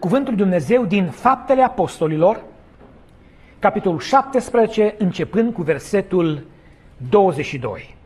Cuvântul lui Dumnezeu din Faptele Apostolilor, capitolul 17, începând cu versetul 22.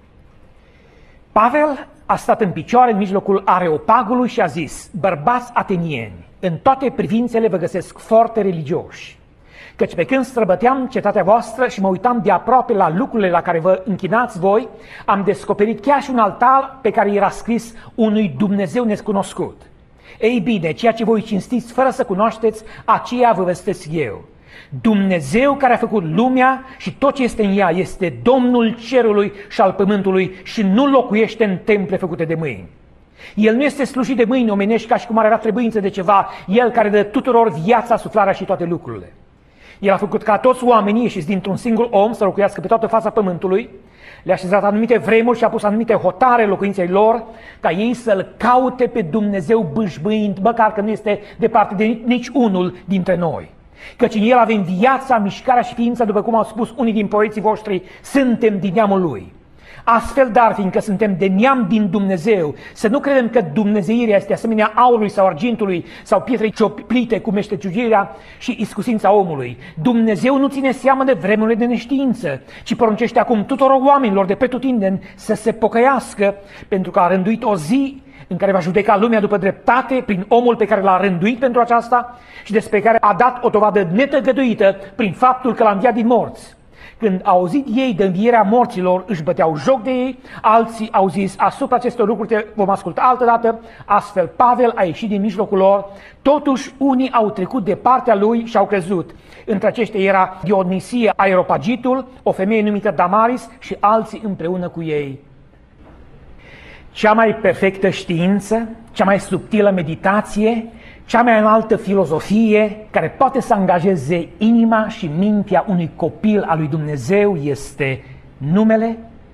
Pavel a stat în picioare în mijlocul Areopagului și a zis: bărbați atenieni, în toate privințele vă găsesc foarte religioși, căci pe când străbăteam cetatea voastră și mă uitam de aproape la lucrurile la care vă închinați voi, am descoperit chiar și un altar pe care era scris unui Dumnezeu nescunoscut. Ei bine, ceea ce voi cinstiți fără să cunoașteți, aceea vă vestesc eu. Dumnezeu care a făcut lumea și tot ce este în ea este Domnul cerului și al pământului și nu locuiește în temple făcute de mâini. El nu este slujit de mâini omenești ca și cum ar avea trebuință de ceva, El care dă tuturor viața, suflarea și toate lucrurile. El a făcut ca toți oamenii ieșiți dintr-un singur om să locuiască pe toată fața pământului, le-a așezat anumite vremuri și a pus anumite hotare locuinței lor, ca ei să-L caute pe Dumnezeu bâșbâind, măcar că nu este departe de nici unul dintre noi. Căci în El avem viața, mișcarea și ființa, după cum au spus unii din poeții voștri, suntem din neamul Lui. Astfel, dar, fiindcă suntem de neam din Dumnezeu, să nu credem că dumnezeirea este asemenea aurului sau argintului sau pietrei cioplite cu meșteșugirea și iscusința omului. Dumnezeu nu ține seamă de vremurile de neștiință, ci poruncește acum tuturor oamenilor de pretutindeni să se pocăiască, pentru că a rânduit o zi în care va judeca lumea după dreptate prin omul pe care l-a rânduit pentru aceasta și despre care a dat o dovadă netăgăduită prin faptul că l-a înviat din morți. Când au auzit ei de învierea morților, își băteau joc de ei, alții au zis: asupra acestor lucruri te vom asculta altădată. Astfel Pavel a ieșit din mijlocul lor, totuși unii au trecut de partea lui și au crezut. Între aceștia era Dionisia Areopagitul, o femeie numită Damaris și alții împreună cu ei. Cea mai perfectă știință, cea mai subtilă meditație, cea mai înaltă filozofie care poate să angajeze inima și mintea unui copil al lui Dumnezeu este numele,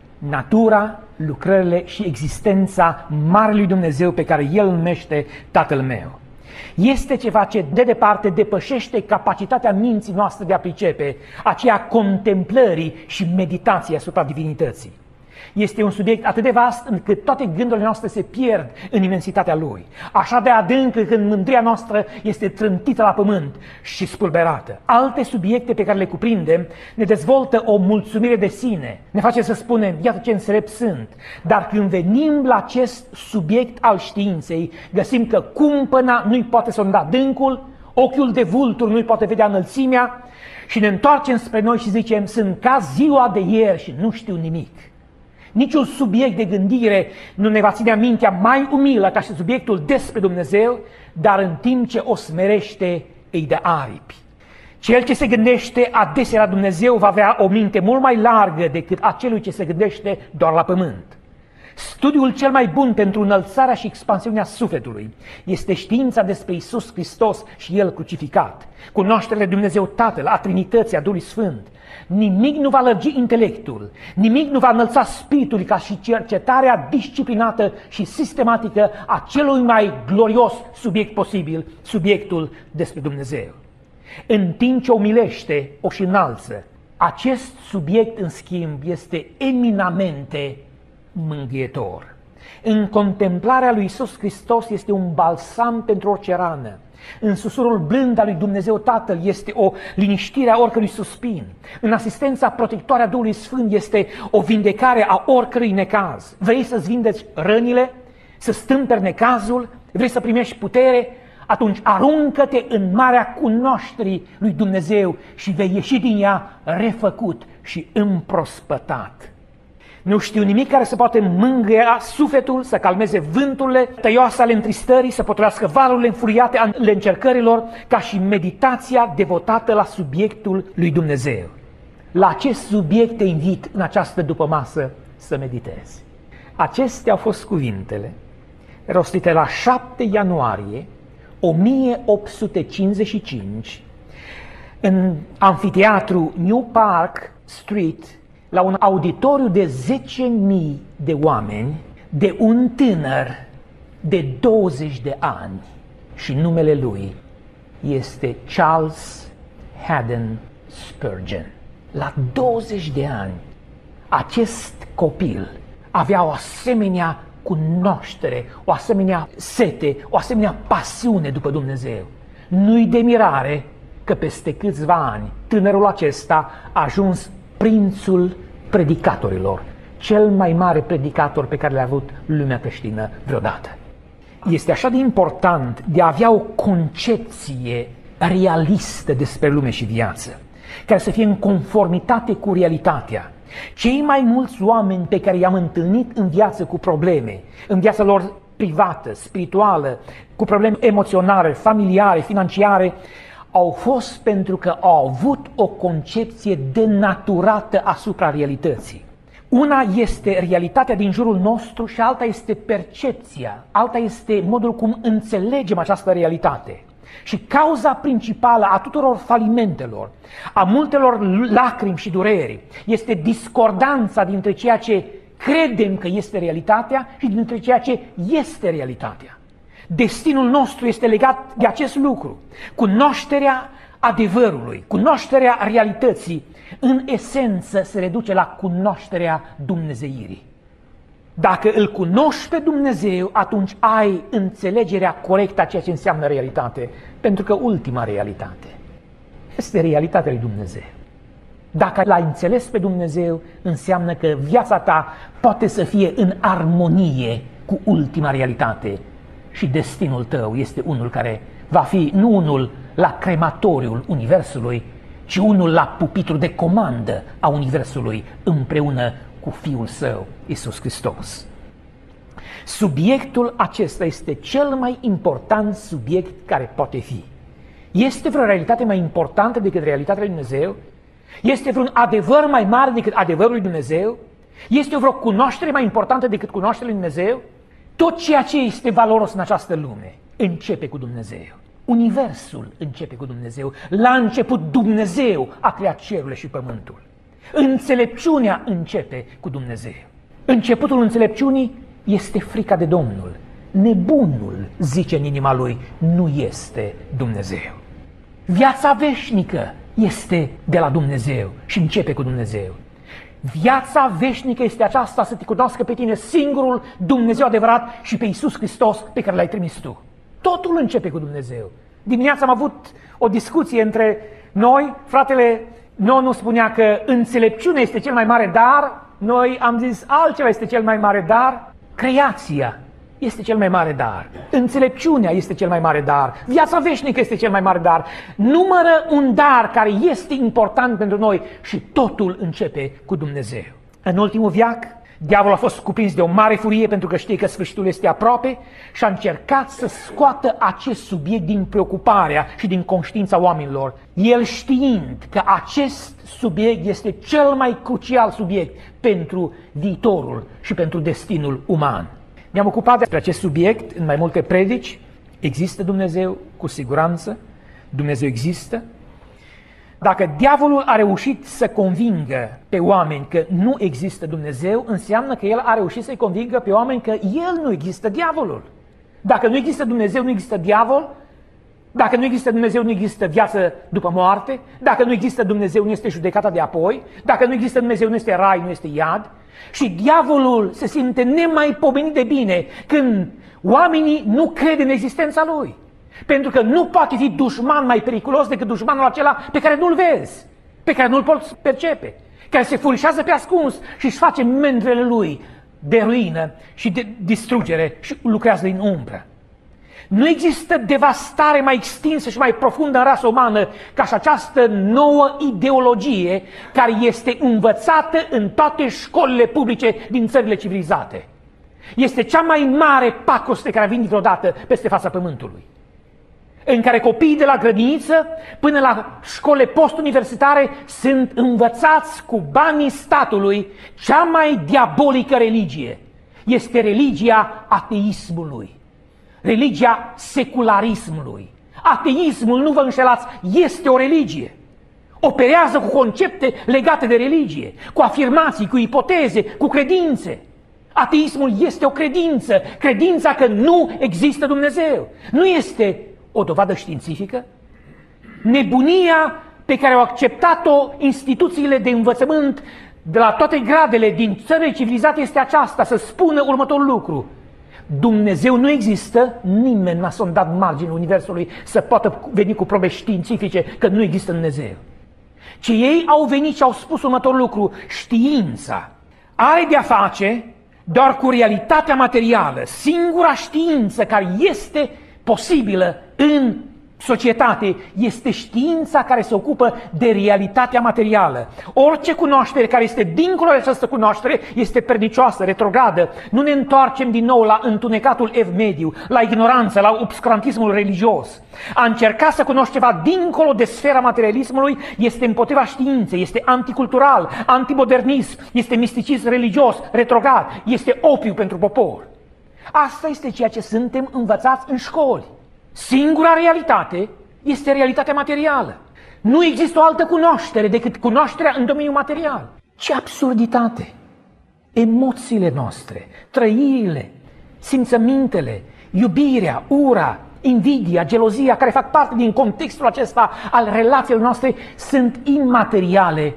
natura, lucrările și existența Marelui Dumnezeu pe care El îl numește Tatăl meu. Este ceva ce de departe depășește capacitatea minții noastre de a pricepe, aceea contemplării și meditației asupra divinității. Este un subiect atât de vast încât toate gândurile noastre se pierd în imensitatea lui. Așa de adânc când mândria noastră este trântită la pământ și spulberată. Alte subiecte pe care le cuprindem ne dezvoltă o mulțumire de sine. Ne face să spunem: iată ce înțelept sunt. Dar când venim la acest subiect al științei, găsim că cumpăna nu-i poate sonda adâncul, ochiul de vultur nu-i poate vedea înălțimea și ne întoarcem spre noi și zicem: sunt ca ziua de ieri și nu știu nimic. Niciun subiect de gândire nu ne va ține mintea mai umilă ca și subiectul despre Dumnezeu, dar în timp ce o smerește, îi dă aripi. Cel ce se gândește adesea la Dumnezeu va avea o minte mult mai largă decât acelui ce se gândește doar la pământ. Studiul cel mai bun pentru înălțarea și expansiunea sufletului este știința despre Iisus Hristos și El crucificat, cunoașterea de Dumnezeu Tatăl, a Trinității, a Duhului Sfânt. Nimic nu va lărgi intelectul, nimic nu va înălța spiritul ca și cercetarea disciplinată și sistematică a celui mai glorios subiect posibil, subiectul despre Dumnezeu. În timp ce o umilește, o și înalță. Acest subiect, în schimb, este eminamente mângâietor. În contemplarea lui Iisus Hristos este un balsam pentru orice rană. În susurul blând al lui Dumnezeu Tatăl este o liniștire a oricărui suspin. În asistența protectoare a Duhului Sfânt este o vindecare a oricărui necaz. Vrei să-ți vindeci rănile? Să stâmperi necazul? Vrei să primești putere? Atunci aruncă-te în marea cunoașterii lui Dumnezeu și vei ieși din ea refăcut și împrospătat. Nu știu nimic care să poate mângâia sufletul, să calmeze vânturile tăioase ale întristării, să potolească valurile înfuriate ale încercărilor, ca și meditația devotată la subiectul lui Dumnezeu. La acest subiect te invit în această dupămasă să meditezi. Acestea au fost cuvintele rostite la 7 ianuarie 1855 în amfiteatru New Park Street, la un auditoriu de 10.000 de oameni, de un tânăr de 20 de ani și numele lui este Charles Haddon Spurgeon. La 20 de ani, acest copil avea o asemenea cunoaștere, o asemenea sete, o asemenea pasiune după Dumnezeu. Nu-i de mirare că peste câțiva ani tânărul acesta a ajuns prințul predicatorilor, cel mai mare predicator pe care l-a avut lumea creștină vreodată. Este așa de important de a avea o concepție realistă despre lume și viață, care să fie în conformitate cu realitatea. Cei mai mulți oameni pe care i-am întâlnit în viață cu probleme, în viața lor privată, spirituală, cu probleme emoționale, familiare, financiare, au fost pentru că au avut o concepție denaturată asupra realității. Una este realitatea din jurul nostru și alta este percepția, alta este modul cum înțelegem această realitate. Și cauza principală a tuturor falimentelor, a multelor lacrimi și dureri, este discordanța dintre ceea ce credem că este realitatea și dintre ceea ce este realitatea. Destinul nostru este legat de acest lucru. Cunoașterea adevărului, cunoașterea realității, în esență se reduce la cunoașterea dumnezeirii. Dacă îl cunoști pe Dumnezeu, atunci ai înțelegerea corectă a ceea ce înseamnă realitate, pentru că ultima realitate este realitatea lui Dumnezeu. Dacă l-ai înțeles pe Dumnezeu, înseamnă că viața ta poate să fie în armonie cu ultima realitate și destinul tău este unul care va fi nu unul la crematoriul Universului, ci unul la pupitrul de comandă a Universului împreună cu Fiul Său, Iisus Hristos. Subiectul acesta este cel mai important subiect care poate fi. Este vreo realitate mai importantă decât realitatea lui Dumnezeu? Este vreun adevăr mai mare decât adevărul lui Dumnezeu? Este vreo cunoaștere mai importantă decât cunoașterea lui Dumnezeu? Tot ceea ce este valoros în această lume începe cu Dumnezeu. Universul începe cu Dumnezeu. La început Dumnezeu a creat cerurile și pământul. Înțelepciunea începe cu Dumnezeu. Începutul înțelepciunii este frica de Domnul. Nebunul, zice în inima lui, nu este Dumnezeu. Viața veșnică este de la Dumnezeu și începe cu Dumnezeu. Viața veșnică este aceasta, să te cunoască pe tine singurul Dumnezeu adevărat și pe Iisus Hristos pe care l-ai trimis tu. Totul începe cu Dumnezeu. Dimineața am avut o discuție între noi, fratele Nonu spunea că înțelepciunea este cel mai mare dar, noi am zis altceva este cel mai mare dar, creația este cel mai mare dar, înțelepciunea este cel mai mare dar, viața veșnică este cel mai mare dar. Numără un dar care este important pentru noi și totul începe cu Dumnezeu. În ultimul veac, diavolul a fost cuprins de o mare furie pentru că știe că sfârșitul este aproape și a încercat să scoată acest subiect din preocuparea și din conștiința oamenilor. El știind că acest subiect este cel mai crucial subiect pentru viitorul și pentru destinul uman. Ne-am ocupat despre acest subiect în mai multe predici. Există Dumnezeu? Cu siguranță. Dumnezeu există. Dacă diavolul a reușit să convingă pe oameni că nu există Dumnezeu, înseamnă că el a reușit să-i convingă pe oameni că el nu există diavolul. Dacă nu există Dumnezeu, nu există diavol. Dacă nu există Dumnezeu, nu există viață după moarte. Dacă nu există Dumnezeu, nu este judecata de apoi. Dacă nu există Dumnezeu, nu este rai, nu este iad. Și diavolul se simte nemaipomenit de bine când oamenii nu cred în existența lui. Pentru că nu poate fi dușman mai periculos decât dușmanul acela pe care nu-l vezi, pe care nu-l poți percepe, care se furișează pe ascuns și își face mândrele lui de ruină și de distrugere și lucrează din umbră. Nu există devastare mai extinsă și mai profundă în rasa umană ca și această nouă ideologie care este învățată în toate școlile publice din țările civilizate. Este cea mai mare pacoste care a venit vreodată peste fața pământului, în care copiii de la grădiniță până la școle postuniversitare sunt învățați cu banii statului cea mai diabolică religie. Este religia ateismului, religia secularismului. Ateismul, nu vă înșelați, este o religie. Operează cu concepte legate de religie, cu afirmații, cu ipoteze, cu credințe. Ateismul este o credință, credința că nu există Dumnezeu. Nu este o dovadă științifică. Nebunia pe care au acceptat-o instituțiile de învățământ de la toate gradele din țările civilizate este aceasta, să spună următorul lucru. Dumnezeu nu există, nimeni n-a sondat marginea Universului să poată veni cu probe științifice că nu există Dumnezeu. Ci ei au venit și au spus următorul lucru: știința are de-a face doar cu realitatea materială. Singura știință care este posibilă în societate este știința care se ocupă de realitatea materială. Orice cunoaștere care este dincolo de această cunoaștere este pernicioasă, retrogradă. Nu ne întoarcem din nou la întunecatul ev-mediu, la ignoranță, la obscurantismul religios. A încerca să cunoști ceva dincolo de sfera materialismului este împotriva științei, este anticultural, antimodernism, este misticism religios, retrograd, este opiu pentru popor. Asta este ceea ce suntem învățați în școli. Singura realitate este realitatea materială. Nu există o altă cunoaștere decât cunoașterea în domeniul material. Ce absurditate! Emoțiile noastre, trăirile, simțămintele, iubirea, ura, invidia, gelozia, care fac parte din contextul acesta al relațiilor noastre, sunt imateriale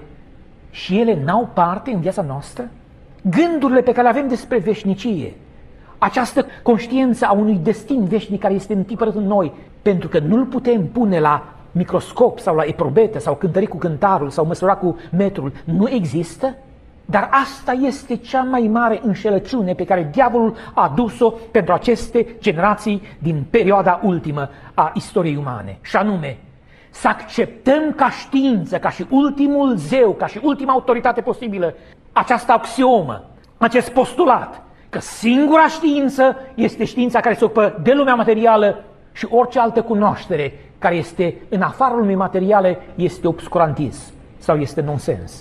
și ele n-au parte în viața noastră? Gândurile pe care le avem despre veșnicie, această conștiință a unui destin veșnic care este întipărat în noi, pentru că nu-l putem pune la microscop sau la eprobetă sau cântări cu cântarul sau măsura cu metrul, nu există? Dar asta este cea mai mare înșelăciune pe care diavolul a adus-o pentru aceste generații din perioada ultimă a istoriei umane. Și anume, să acceptăm ca știință, ca și ultimul zeu, ca și ultima autoritate posibilă, această axiomă, acest postulat, că singura știință este știința care se ocupă de lumea materială și orice altă cunoaștere care este în afara lumii materiale este obscurantism sau este nonsens.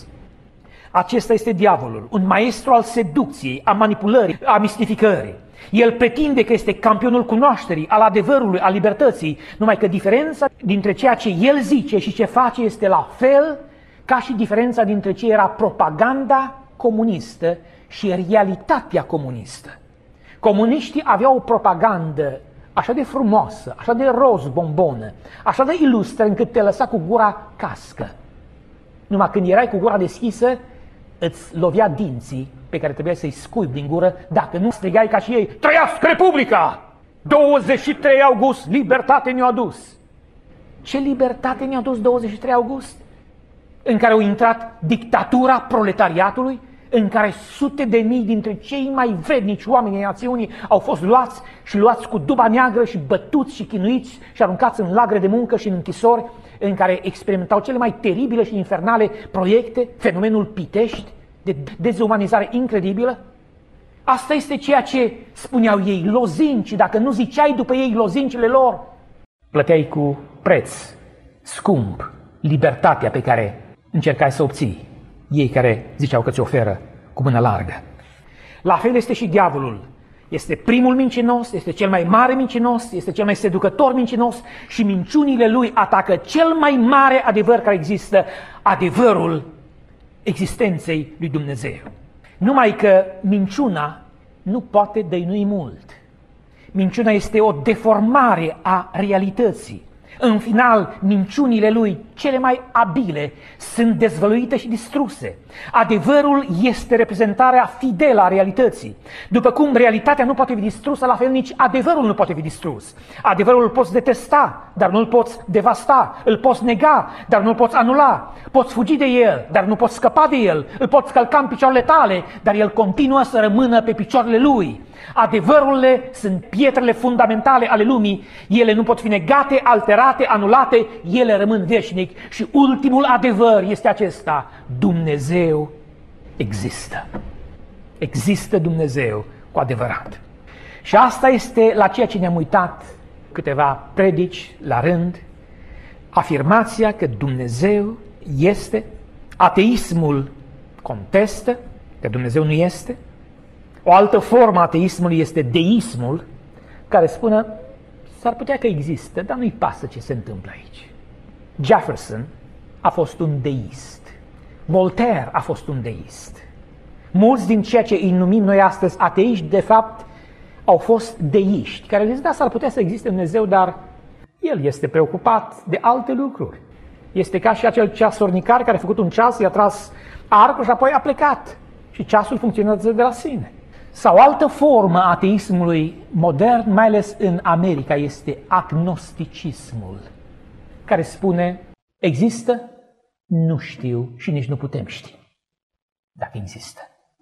Acesta este diavolul, un maestru al seducției, a manipulării, a mistificării. El pretinde că este campionul cunoașterii, al adevărului, al libertății, numai că diferența dintre ceea ce el zice și ce face este la fel ca și diferența dintre ce era propaganda comunistă și realitatea comunistă. Comuniștii aveau o propagandă așa de frumoasă, așa de roz bombonă, așa de ilustră încât te lăsa cu gura cască. Numai când erai cu gura deschisă, îți lovea dinții pe care trebuia să-i scuipi din gură dacă nu strigai ca și ei: trăiască Republica! 23 august, libertate ne-a adus! Ce libertate ne-a adus 23 august? În care au intrat dictatura proletariatului, în care sute de mii dintre cei mai vrednici oameni ai națiunii au fost luați cu duba neagră și bătuți și chinuiți și aruncați în lagăre de muncă și în închisori, în care experimentau cele mai teribile și infernale proiecte, fenomenul Pitești, de dezumanizare incredibilă. Asta este ceea ce spuneau ei, lozinci. Dacă nu ziceai după ei lozincile lor, plăteai cu preț scump libertatea pe care încercai să obții. Ei care ziceau că ți oferă cu mână largă. La fel este și diavolul. Este primul mincinos, este cel mai mare mincinos, este cel mai seducător mincinos și minciunile lui atacă cel mai mare adevăr care există, adevărul existenței lui Dumnezeu. Numai că minciuna nu poate dăinui mult. Minciuna este o deformare a realității. În final, minciunile lui cele mai abile sunt dezvăluite și distruse. Adevărul este reprezentarea fidelă a realității. După cum realitatea nu poate fi distrusă, la fel nici adevărul nu poate fi distrus. Adevărul îl poți detesta, dar nu îl poți devasta. Îl poți nega, dar nu îl poți anula. Poți fugi de el, dar nu poți scăpa de el. Îl poți călca în picioarele tale, dar el continuă să rămână pe picioarele lui. Adevărurile sunt pietrele fundamentale ale lumii. Ele nu pot fi negate, alterate, anulate. Ele rămân veșnic. Și ultimul adevăr este acesta: Dumnezeu există. Există Dumnezeu cu adevărat. Și asta este la ceea ce ne-am uitat câteva predici la rând. Afirmația că Dumnezeu este. Ateismul contestă că Dumnezeu nu este. O altă formă a ateismului este deismul, care spune: s-ar putea că există, dar nu-i pasă ce se întâmplă aici. Jefferson a fost un deist. Voltaire a fost un deist. Mulți din ceea ce îi numim noi astăzi ateiști, de fapt, au fost deiști, care zic: da, s-ar putea să existe Dumnezeu, dar el este preocupat de alte lucruri. Este ca și acel ceasornicar care a făcut un ceas, i-a tras arcul și apoi a plecat. Și ceasul funcționează de la sine. Sau altă formă a ateismului modern, mai ales în America, este agnosticismul, care spune, există, nu știu și nici nu putem ști dacă există.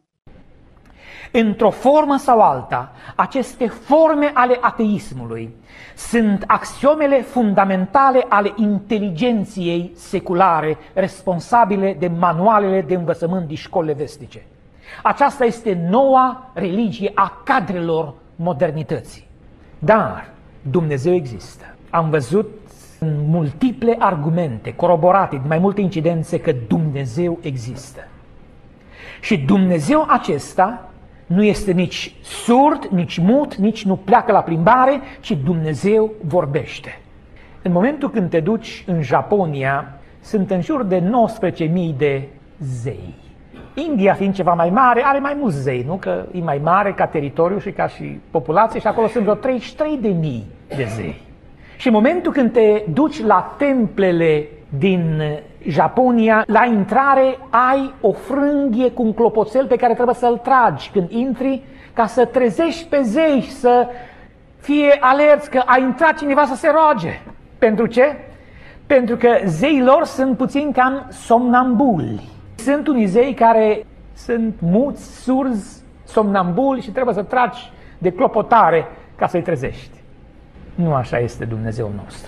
Într-o formă sau alta, aceste forme ale ateismului sunt axiomele fundamentale ale inteligenției seculare, responsabile de manualele de învățământ din școlile vestice. Aceasta este noua religie a cadrelor modernității. Dar Dumnezeu există. Am văzut în multiple argumente, coroborate din mai multe incidențe, că Dumnezeu există. Și Dumnezeu acesta nu este nici surd, nici mut, nici nu pleacă la plimbare, ci Dumnezeu vorbește. În momentul când te duci în Japonia, sunt în jur de 19.000 de zei. India, fiind ceva mai mare, are mai mulți zei, nu? Că e mai mare ca teritoriu și ca și populație și acolo sunt vreo 33.000 de zei. Și în momentul când te duci la templele din Japonia, la intrare ai o frânghie cu un clopoțel pe care trebuie să-l tragi când intri, ca să trezești pe zei, să fie alerți că a intrat cineva să se roage. Pentru ce? Pentru că zeii lor sunt puțin cam somnambuli. Sunt unii zei care sunt muți, surzi, somnambuli și trebuie să tragi de clopotare ca să-i trezești. Nu așa este Dumnezeul nostru.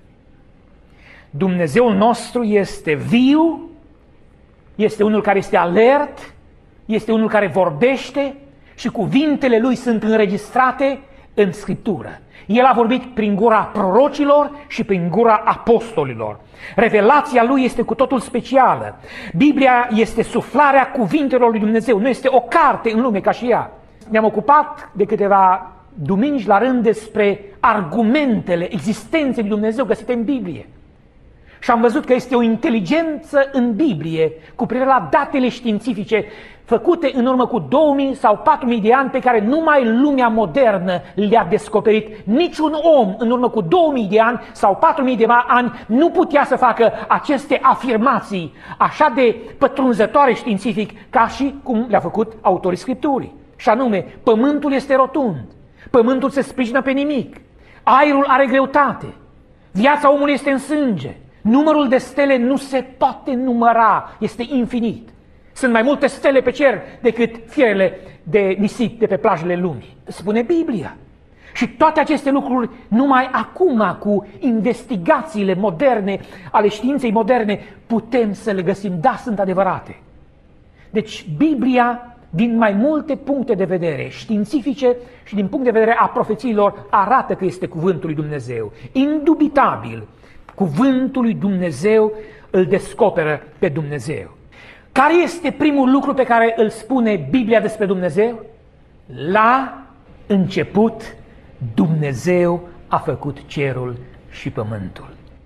Dumnezeul nostru este viu, este unul care este alert, este unul care vorbește și cuvintele lui sunt înregistrate în Scriptură. El a vorbit prin gura prorocilor și prin gura apostolilor. Revelația lui este cu totul specială. Biblia este suflarea cuvintelor lui Dumnezeu, nu este o carte în lume ca și ea. Ne-am ocupat de câteva duminici la rând despre argumentele existenței lui Dumnezeu găsite în Biblie. Și am văzut că este o inteligență în Biblie cu privire la datele științifice făcute în urmă cu 2000 sau 4000 de ani pe care numai lumea modernă le-a descoperit. Niciun om în urmă cu 2000 de ani sau 4000 de ani nu putea să facă aceste afirmații așa de pătrunzătoare științific ca și cum le-a făcut autorii Scripturii. Și anume, pământul este rotund, pământul se sprijină pe nimic, aerul are greutate, viața omului este în sânge, numărul de stele nu se poate număra, este infinit. Sunt mai multe stele pe cer decât fierele de nisip de pe plajele lumii. Spune Biblia. Și toate aceste lucruri numai acum, cu investigațiile moderne, ale științei moderne, putem să le găsim. Da, sunt adevărate. Deci Biblia, din mai multe puncte de vedere științifice și din punct de vedere a profețiilor, arată că este cuvântul lui Dumnezeu. Indubitabil, cuvântul lui Dumnezeu îl descoperă pe Dumnezeu. Care este primul lucru pe care îl spune Biblia despre Dumnezeu? La început, Dumnezeu a făcut cerul și pământul.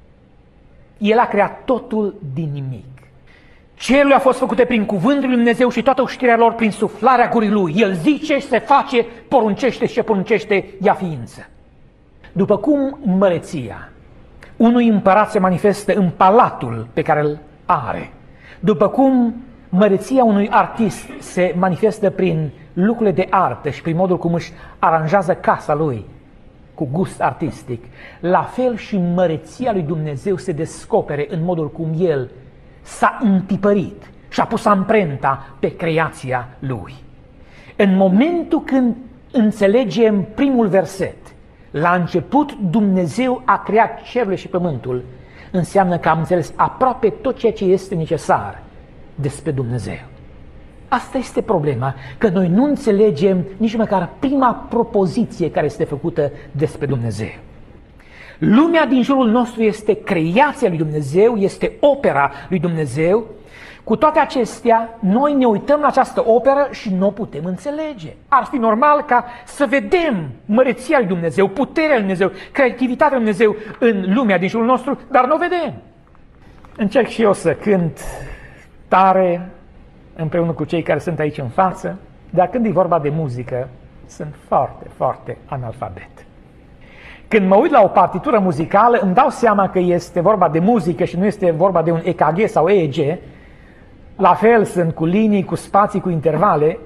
El a creat totul din nimic. Cerurile au fost făcute prin cuvântul lui Dumnezeu și toată știrea lor prin suflarea gurii lui. El zice, se face, poruncește și ce poruncește ia ființă. După cum măreția unui împărat se manifestă în palatul pe care îl are, după cum măreția unui artist se manifestă prin lucrurile de artă și prin modul cum își aranjează casa lui cu gust artistic, la fel și măreția lui Dumnezeu se descopere în modul cum El s-a întipărit și a pus amprenta pe creația lui. În momentul când înțelegem primul verset, la început Dumnezeu a creat cerurile și pământul, înseamnă că am înțeles aproape tot ceea ce este necesar despre Dumnezeu. Asta este problema, că noi nu înțelegem nici măcar prima propoziție care este făcută despre Dumnezeu. Lumea din jurul nostru este creația lui Dumnezeu, este opera lui Dumnezeu. Cu toate acestea, noi ne uităm la această operă și nu o putem înțelege. Ar fi normal ca să vedem măreția lui Dumnezeu, puterea lui Dumnezeu, creativitatea lui Dumnezeu în lumea din jurul nostru, dar nu o vedem. Încerc și eu să cânt tare împreună cu cei care sunt aici în față, dar când e vorba de muzică, sunt foarte, foarte analfabet. Când mă uit la o partitură muzicală, îmi dau seama că este vorba de muzică și nu este vorba de un EKG sau EEG. La fel sunt cu linii, cu spații, cu intervale,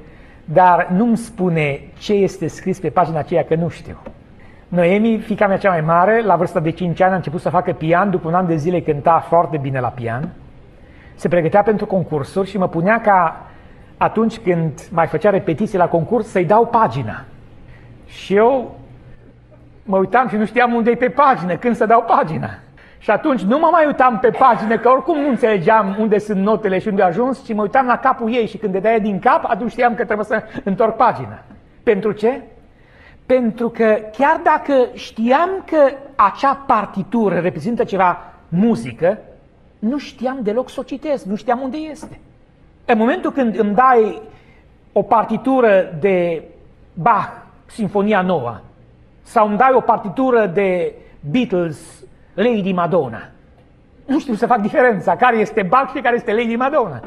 dar nu-mi spune ce este scris pe pagina aceea, că nu știu. Noemi, fiica mea cea mai mare, la vârsta de 5 ani a început să facă pian, după un an de zile cânta foarte bine la pian, se pregătea pentru concursuri și mă punea ca atunci când mai făcea repetiții la concurs să-i dau pagina. Și eu mă uitam și nu știam unde e pe pagină, când să dau pagina. Și atunci nu mă mai uitam pe pagină, că oricum nu înțelegeam unde sunt notele și unde a ajuns, ci mă uitam la capul ei și când dădea din cap, atunci știam că trebuie să întorc pagina. Pentru ce? Pentru că chiar dacă știam că acea partitură reprezintă ceva muzică, nu știam deloc să o citesc, nu știam unde este. În momentul când îmi dai o partitură de Bach, Sinfonia Nouă, sau îmi dai o partitură de Beatles, Lady Madonna, nu știu să fac diferența, care este Bach și care este Lady Madonna.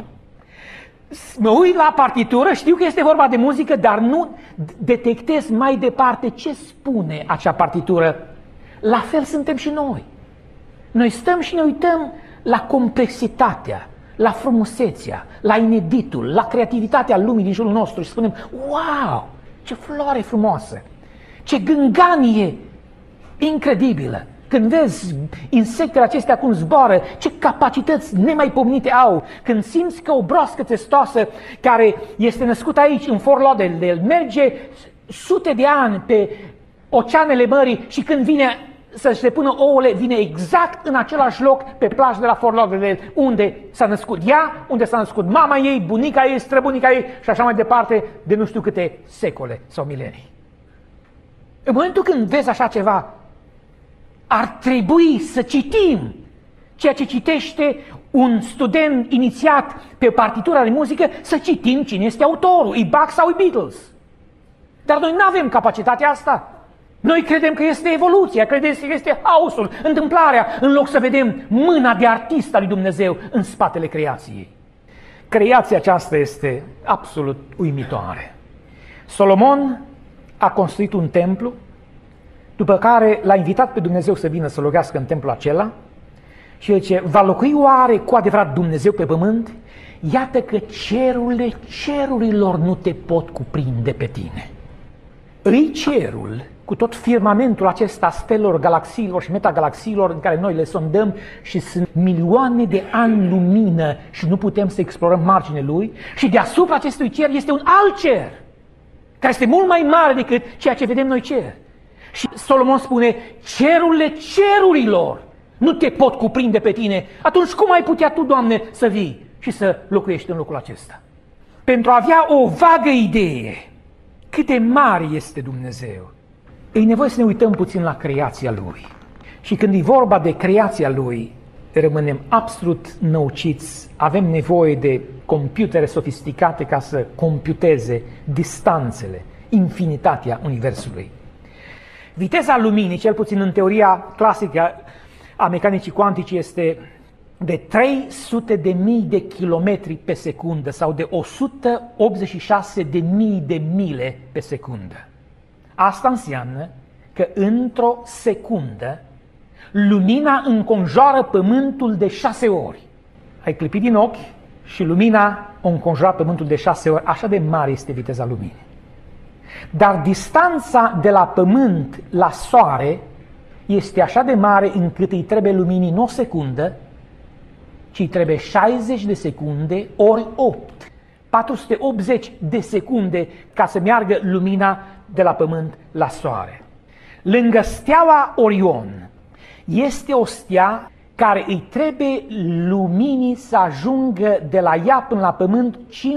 Mă uit la partitură, știu că este vorba de muzică, dar nu detectez mai departe ce spune acea partitură. La fel suntem și noi. Noi stăm și ne uităm la complexitatea, la frumusețea, la ineditul, la creativitatea lumii din jurul nostru și spunem, wow, ce floare frumoasă, ce gânganie incredibilă. Când vezi insectele acestea cum zboară, ce capacități nemaipomenite au, când simți că o broască testoasă care este născută aici în Fort Lauderdale merge sute de ani pe oceanele mării și când vine să-și depună ouăle, vine exact în același loc pe plajă de la Fort Lauderdale, unde s-a născut ea, unde s-a născut mama ei, bunica ei, străbunica ei și așa mai departe, de nu știu câte secole sau milenii. În momentul când vezi așa ceva, ar trebui să citim ceea ce citește un student inițiat pe partitura de muzică, să citim cine este autorul, e Bach sau e Beatles. Dar noi nu avem capacitatea asta. Noi credem că este evoluția, credem că este haosul, întâmplarea, în loc să vedem mâna de artist al lui Dumnezeu în spatele creației. Creația aceasta este absolut uimitoare. Solomon a construit un templu, după care l-a invitat pe Dumnezeu să vină să locuiască în templul acela și el zice, va locui oare cu adevărat Dumnezeu pe pământ? Iată că cerurile cerurilor nu te pot cuprinde pe tine. Îi cerul cu tot firmamentul acesta stelelor, galaxiilor și metagalaxiilor în care noi le sondăm și sunt milioane de ani lumină și nu putem să explorăm marginile lui, și deasupra acestui cer este un alt cer care este mult mai mare decât ceea ce vedem noi cer. Și Solomon spune, cerurile cerurilor nu te pot cuprinde pe tine. Atunci cum ai putea tu, Doamne, să vii și să locuiești în locul acesta? Pentru a avea o vagă idee cât de mare este Dumnezeu, e nevoie să ne uităm puțin la creația Lui. Și când e vorba de creația Lui, rămânem absolut năuciți, avem nevoie de computere sofisticate ca să computeze distanțele, infinitatea Universului. Viteza luminii, cel puțin în teoria clasică a mecanicii cuantice, este de 300.000 de kilometri pe secundă sau de 186.000 de mile pe secundă. Asta înseamnă că într-o secundă lumina înconjoară Pământul de 6 ori. Ai clipit din ochi și lumina o înconjoară Pământul de 6 ori. Așa de mare este viteza luminii. Dar distanța de la Pământ la Soare este așa de mare încât îi trebuie luminii nu o secundă, ci îi trebuie 60 de secunde ori 8. 480 de secunde ca să meargă lumina de la Pământ la Soare. Lângă steaua Orion este o stea care îi trebuie luminii să ajungă de la ea până la Pământ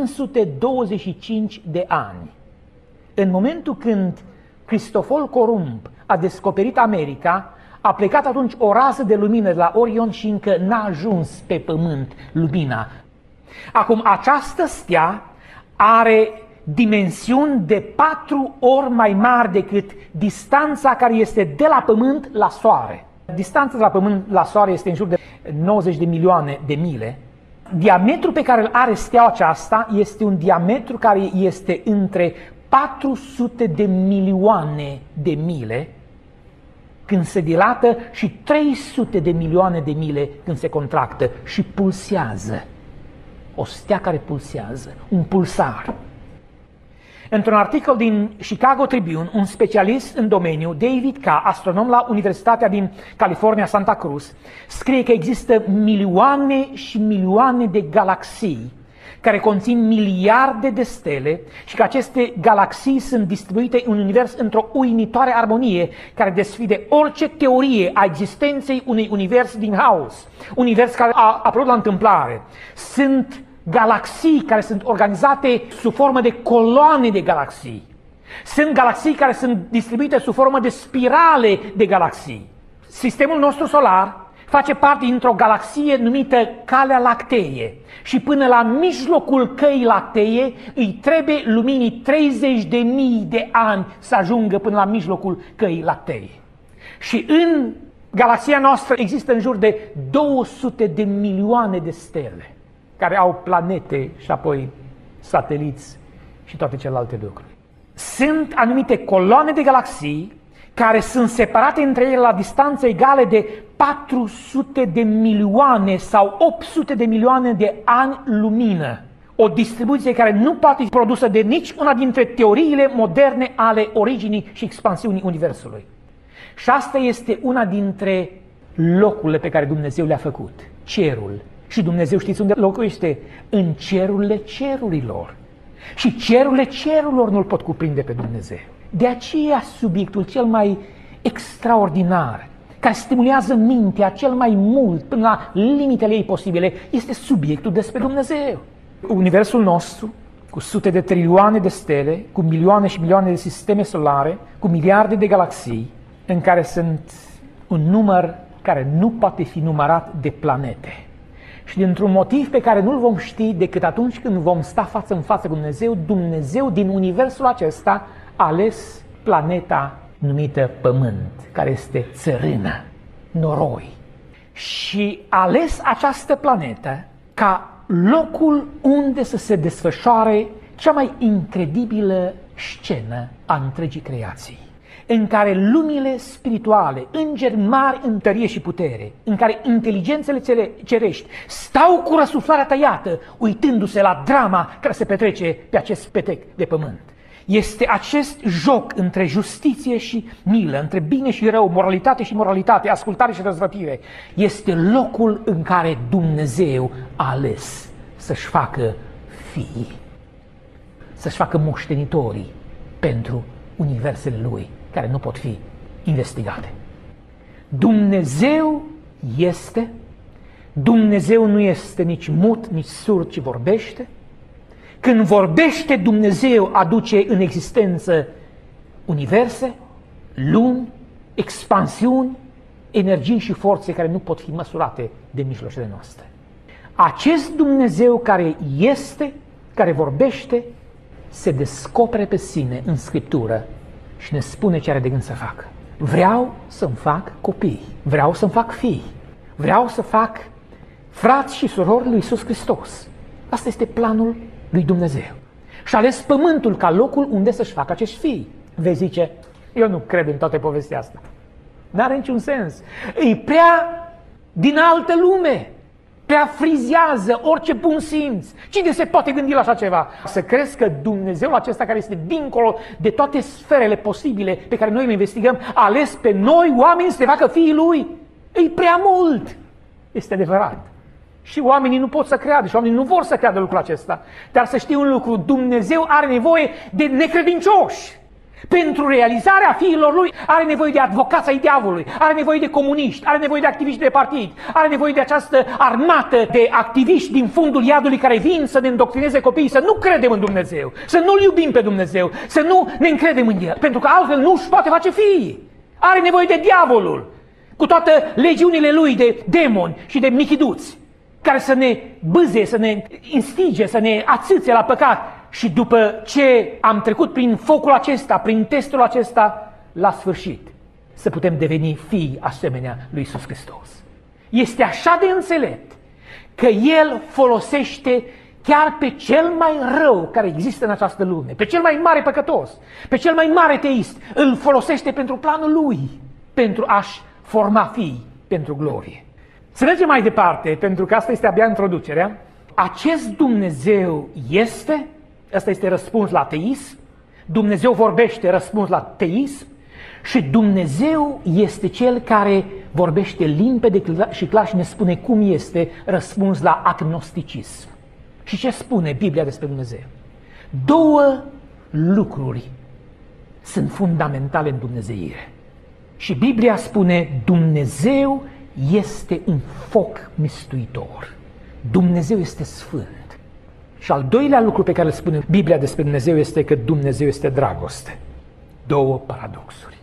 525 de ani. În momentul când Cristofol Columb a descoperit America, a plecat atunci o rază de lumină de la Orion și încă n-a ajuns pe Pământ lumina. Acum, această stea are dimensiuni de 4 ori mai mari decât distanța care este de la Pământ la Soare. Distanța de la Pământ la Soare este în jur de 90 de milioane de mile. Diametrul pe care îl are steaua aceasta este un diametru care este între 400 de milioane de mile când se dilată și 300 de milioane de mile când se contractă și pulsează. O stea care pulsează, un pulsar. Într-un articol din Chicago Tribune, un specialist în domeniu, David K., astronom la Universitatea din California, Santa Cruz, scrie că există milioane și milioane de galaxii care conțin miliarde de stele și că aceste galaxii sunt distribuite în univers într-o uimitoare armonie care desfide orice teorie a existenței unui univers din haos, univers care a apărut la întâmplare. Sunt galaxii care sunt organizate sub formă de coloane de galaxii. Sunt galaxii care sunt distribuite sub formă de spirale de galaxii. Sistemul nostru solar face parte dintr-o galaxie numită Calea Lactee și până la mijlocul căii lactee îi trebuie luminii 30.000 de ani să ajungă până la mijlocul căii lactee. Și în galaxia noastră există în jur de 200 de milioane de stele care au planete și apoi sateliți și toate celelalte lucruri. Sunt anumite coloane de galaxii care sunt separate între ele la distanțe egale de 400 de milioane sau 800 de milioane de ani lumină. O distribuție care nu poate fi produsă de nici una dintre teoriile moderne ale originii și expansiunii Universului. Și asta este una dintre locurile pe care Dumnezeu le-a făcut, cerul. Și Dumnezeu știți unde locuiește? În cerurile cerurilor. Și cerurile cerurilor nu-L pot cuprinde pe Dumnezeu. De aceea subiectul cel mai extraordinar, care stimulează mintea cel mai mult până la limitele ei posibile, este subiectul despre Dumnezeu. Universul nostru, cu sute de trilioane de stele, cu milioane și milioane de sisteme solare, cu miliarde de galaxii, în care sunt un număr care nu poate fi numărat de planete. Și dintr-un motiv pe care nu-l vom ști decât atunci când vom sta față în față cu Dumnezeu, Dumnezeu din universul acesta a ales planeta numită Pământ, care este țărână, noroi. Și a ales această planetă ca locul unde să se desfășoare cea mai incredibilă scenă a întregii creații, în care lumile spirituale, îngeri mari în tărie și putere, în care inteligențele cerești stau cu răsuflarea tăiată, uitându-se la drama care se petrece pe acest petec de pământ. Este acest joc între justiție și milă, între bine și rău, moralitate și moralitate, ascultare și răzvătire. Este locul în care Dumnezeu a ales să-și facă fii, să-și facă moștenitorii pentru universele Lui, care nu pot fi investigate. Dumnezeu este, Dumnezeu nu este nici mut, nici surd, ci vorbește. Când vorbește, Dumnezeu aduce în existență universe, lumi, expansiuni, energii și forțe care nu pot fi măsurate de mijloacele noastre. Acest Dumnezeu care este, care vorbește, se descopere pe sine în Scriptură și ne spune ce are de gând să facă. Vreau să-mi fac copii, vreau să-mi fac fii, vreau să fac frați și surori lui Iisus Hristos. Asta este planul lui Dumnezeu. Și a ales pământul ca locul unde să-și facă acești fii. Vei zice, eu nu cred în toată povestea asta. N-are niciun sens. E prea din altă lume. Prea frizează orice bun simț. Cine se poate gândi la așa ceva? Să crezi că Dumnezeul acesta care este dincolo de toate sferele posibile pe care noi le investigăm, a ales pe noi oameni să ne facă fiii Lui? E prea mult. Este adevărat. Și oamenii nu pot să creadă și oamenii nu vor să creadă lucrul acesta. Dar să știi un lucru, Dumnezeu are nevoie de necredincioși. Pentru realizarea fiilor Lui are nevoie de advocați ai diavolului, are nevoie de comuniști, are nevoie de activiști de partid, are nevoie de această armată de activiști din fundul iadului care vin să ne îndoctrineze copiii, să nu credem în Dumnezeu, să nu-L iubim pe Dumnezeu, să nu ne încredem în El, pentru că altfel nu își poate face fii. Are nevoie de diavolul, cu toate legiunile lui de demoni și de michiduți, care să ne bâze, să ne instige, să ne ațâțe la păcat. Și după ce am trecut prin focul acesta, prin testul acesta, la sfârșit, să putem deveni fii asemenea lui Iisus Hristos. Este așa de înțelept că El folosește chiar pe cel mai rău care există în această lume, pe cel mai mare păcătos, pe cel mai mare teist, îl folosește pentru planul Lui, pentru a-și forma fii pentru glorie. Să mergem mai departe, pentru că asta este abia introducerea. Acest Dumnezeu este, asta este răspuns la ateism, Dumnezeu vorbește, răspuns la teism, și Dumnezeu este Cel care vorbește limpede și clar și ne spune cum este, răspuns la agnosticism. Și ce spune Biblia despre Dumnezeu? Două lucruri sunt fundamentale în dumnezeire. Și Biblia spune, Dumnezeu este un foc mistuitor. Dumnezeu este sfânt. Și al doilea lucru pe care îl spune Biblia despre Dumnezeu este că Dumnezeu este dragoste. Două paradoxuri.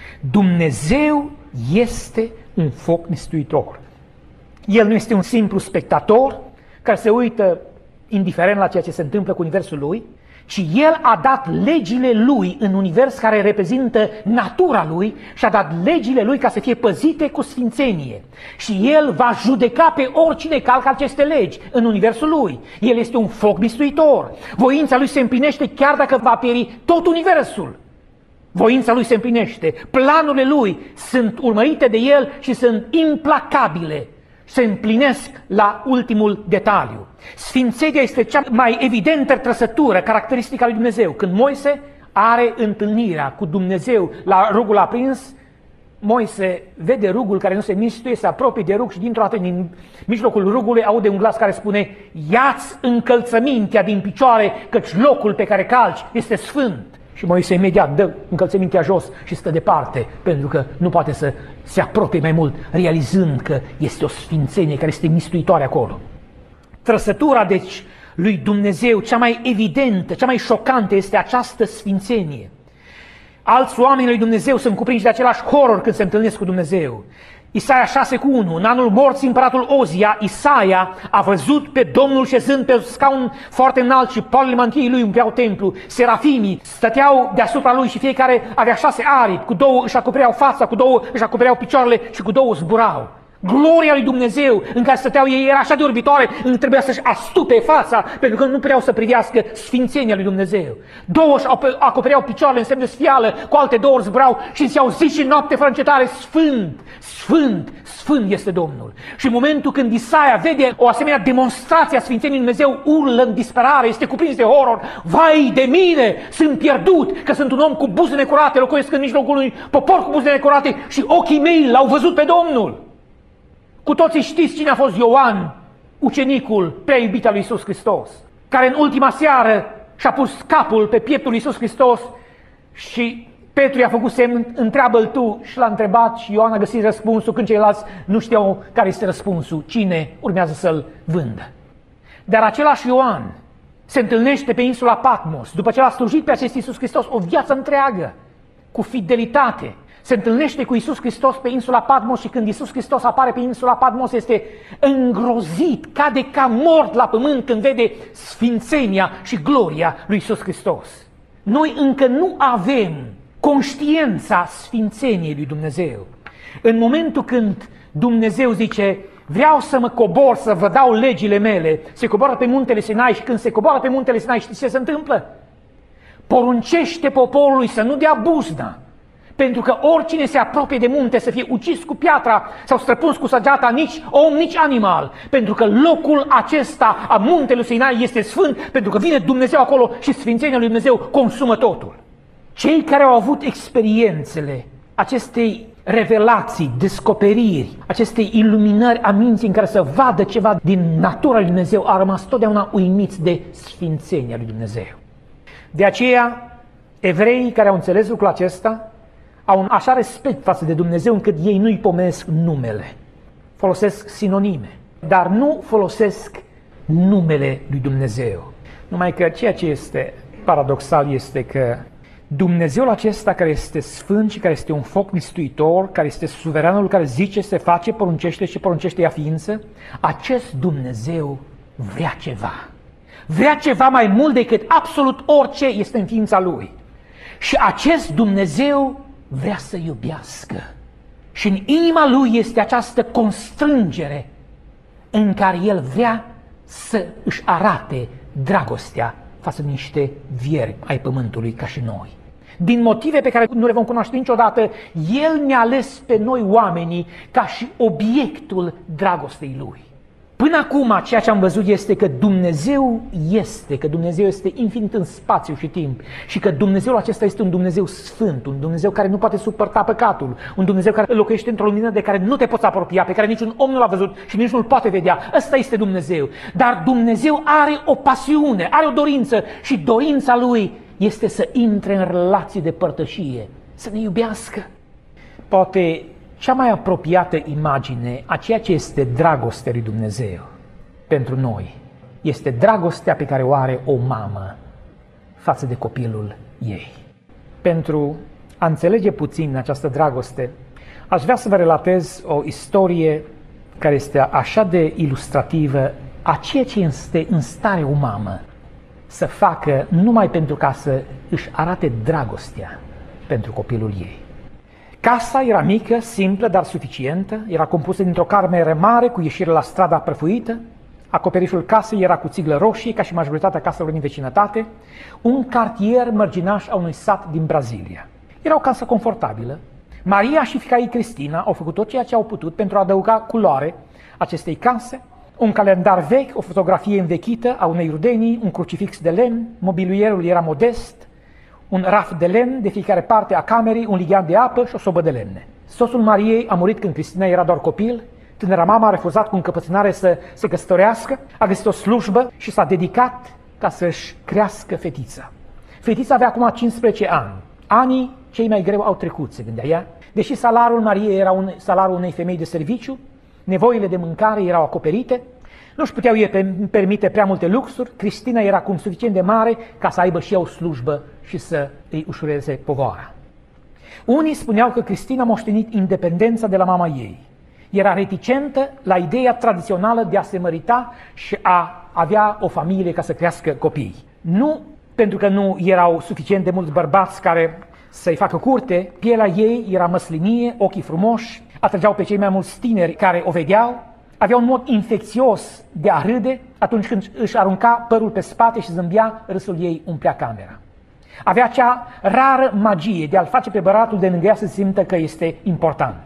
Dumnezeu este un foc mistuitor. El nu este un simplu spectator care se uită indiferent la ceea ce se întâmplă cu universul lui, ci El a dat legile Lui în univers care reprezintă natura Lui și a dat legile Lui ca să fie păzite cu sfințenie. Și El va judeca pe oricine calcă aceste legi în universul Lui. El este un foc mistuitor. Voința Lui se împlinește chiar dacă va pieri tot universul. Voința Lui se împlinește. Planurile Lui sunt urmărite de El și sunt implacabile. Se împlinesc la ultimul detaliu. Sfințenia este cea mai evidentă trăsătură, caracteristică a lui Dumnezeu. Când Moise are întâlnirea cu Dumnezeu la rugul aprins, Moise vede rugul care nu se mistuie, se apropie de rug și dintr-o dată din mijlocul rugului aude un glas care spune: ia-ți încălțămintea din picioare, căci locul pe care calci este sfânt. Și Moise imediat dă încălțămintea jos și stă departe, pentru că nu poate să se apropie mai mult, realizând că este o sfințenie care este mistuitoare acolo. Trăsătura, deci, lui Dumnezeu, cea mai evidentă, cea mai șocantă, este această sfințenie. Alți oameni lui Dumnezeu sunt cuprinși de același horror când se întâlnesc cu Dumnezeu. Isaia 6:1, în anul morții împăratul Ozia, Isaia a văzut pe Domnul șezând pe scaun foarte înalt și poalele mantiei lui umpleau templu. Serafimii stăteau deasupra lui și fiecare avea 6 aripi, cu 2 își acopereau fața, cu 2 își acopereau picioarele și cu 2 zburau. Gloria lui Dumnezeu în care stăteau ei era așa de orbitoare încât trebuia să-și astupe fața, pentru că nu puteau să privească sfințenia lui Dumnezeu. 2 își acopereau picioarele în semn de sfială, cu alte 2 zburau și ziceau zi și noapte fără încetare: Sfânt, Sfânt, Sfânt este Domnul. Și în momentul când Isaia vede o asemenea demonstrație a sfințeniei lui Dumnezeu, urlă în disperare, este cuprins de horror: vai de mine, sunt pierdut, că sunt un om cu buze necurate, locuiesc în mijlocul unui popor cu buze necurate și ochii mei l-au văzut pe Domnul. Cu toții știți cine a fost Ioan, ucenicul prea iubit al lui Iisus Hristos, care în ultima seară și-a pus capul pe pieptul lui Iisus Hristos și Petru i-a făcut semn: întreabă-l tu, și l-a întrebat și Ioan a găsit răspunsul când ceilalți nu știau care este răspunsul, cine urmează să-l vândă. Dar același Ioan se întâlnește pe insula Patmos, după ce l-a slujit pe acest Iisus Hristos o viață întreagă, cu fidelitate. Se întâlnește cu Iisus Hristos pe insula Patmos și când Iisus Hristos apare pe insula Patmos este îngrozit, cade ca mort la pământ când vede sfințenia și gloria lui Iisus Hristos. Noi încă nu avem conștiința sfințeniei lui Dumnezeu. În momentul când Dumnezeu zice: vreau să mă cobor, să vă dau legile mele, se coboară pe muntele Sinai și când se coboară pe muntele Sinai, știți ce se întâmplă? Poruncește poporului să nu dea buzna, pentru că oricine se apropie de munte să fie ucis cu piatra sau străpuns cu săgeata, nici om, nici animal, pentru că locul acesta a muntelui Sinai este sfânt, pentru că vine Dumnezeu acolo și sfințenia lui Dumnezeu consumă totul. Cei care au avut experiențele acestei revelații, descoperiri, acestei iluminări a minții în care să vadă ceva din natura lui Dumnezeu, au rămas totdeauna uimiți de sfințenia lui Dumnezeu. De aceea, evreii care au înțeles lucrul acesta au un așa respect față de Dumnezeu încât ei nu-i pomenesc numele. Folosesc sinonime, dar nu folosesc numele lui Dumnezeu. Numai că ceea ce este paradoxal este că Dumnezeul acesta care este sfânt și care este un foc mistuitor, care este suveranul care zice, se face, poruncește și poruncește ea ființă, acest Dumnezeu vrea ceva. Vrea ceva mai mult decât absolut orice este în ființa Lui. Și acest Dumnezeu vrea să iubească. Și în inima Lui este această constrângere în care El vrea să își arate dragostea față de niște vieri ai pământului ca și noi. Din motive pe care nu le vom cunoaște niciodată, El ne-a ales pe noi oamenii ca și obiectul dragostei Lui. Până acum, ceea ce am văzut este că Dumnezeu este infinit în spațiu și timp și că Dumnezeul acesta este un Dumnezeu sfânt, un Dumnezeu care nu poate suporta păcatul, un Dumnezeu care locuiește într-o lumină de care nu te poți apropia, pe care niciun om nu l-a văzut și nici nu-l poate vedea. Ăsta este Dumnezeu. Dar Dumnezeu are o pasiune, are o dorință și dorința Lui este să intre în relații de părtășie, să ne iubească. Poate cea mai apropiată imagine a ceea ce este dragostea lui Dumnezeu pentru noi este dragostea pe care o are o mamă față de copilul ei. Pentru a înțelege puțin această dragoste, aș vrea să vă relatez o istorie care este așa de ilustrativă a ceea ce este în stare o mamă să facă numai pentru ca să își arate dragostea pentru copilul ei. Casa era mică, simplă, dar suficientă, era compusă dintr-o cameră mare cu ieșire la strada prăfuită, acoperișul casei era cu țiglă roșie, ca și majoritatea caselor din vecinătate, un cartier mărginaș a unui sat din Brazilia. Era o casă confortabilă. Maria și fiica ei Cristina au făcut tot ceea ce au putut pentru a adăuga culoare acestei case, un calendar vechi, o fotografie învechită a unei rudenii, un crucifix de lemn, mobilierul era modest, un raft de lemn de fiecare parte a camerei, un lighean de apă și o sobă de lemne. Soțul Mariei a murit când Cristina era doar copil, tânăra mama a refuzat cu încăpățânare să se căsătorească, a găsit o slujbă și s-a dedicat ca să-și crească fetița. Fetița avea acum 15 ani. Anii cei mai greu au trecut, se gândea ea. Deși salariul Mariei era salariul unei femei de serviciu, nevoile de mâncare erau acoperite, nu-și puteau ei permite prea multe luxuri, Cristina era acum suficient de mare ca să aibă și ea o slujbă și să îi ușureze povara. Unii spuneau că Cristina a moștenit independența de la mama ei. Era reticentă la ideea tradițională de a se mărita și a avea o familie ca să crească copii. Nu pentru că nu erau suficient de mulți bărbați care să-i facă curte, pielea ei era măslinie, ochii frumoși, atrăgeau pe cei mai mulți tineri care o vedeau, avea un mod infecțios de a râde atunci când își arunca părul pe spate și zâmbea, râsul ei umplea camera. Avea acea rară magie de a-l face pe băratul de lângă ea să simtă că este important.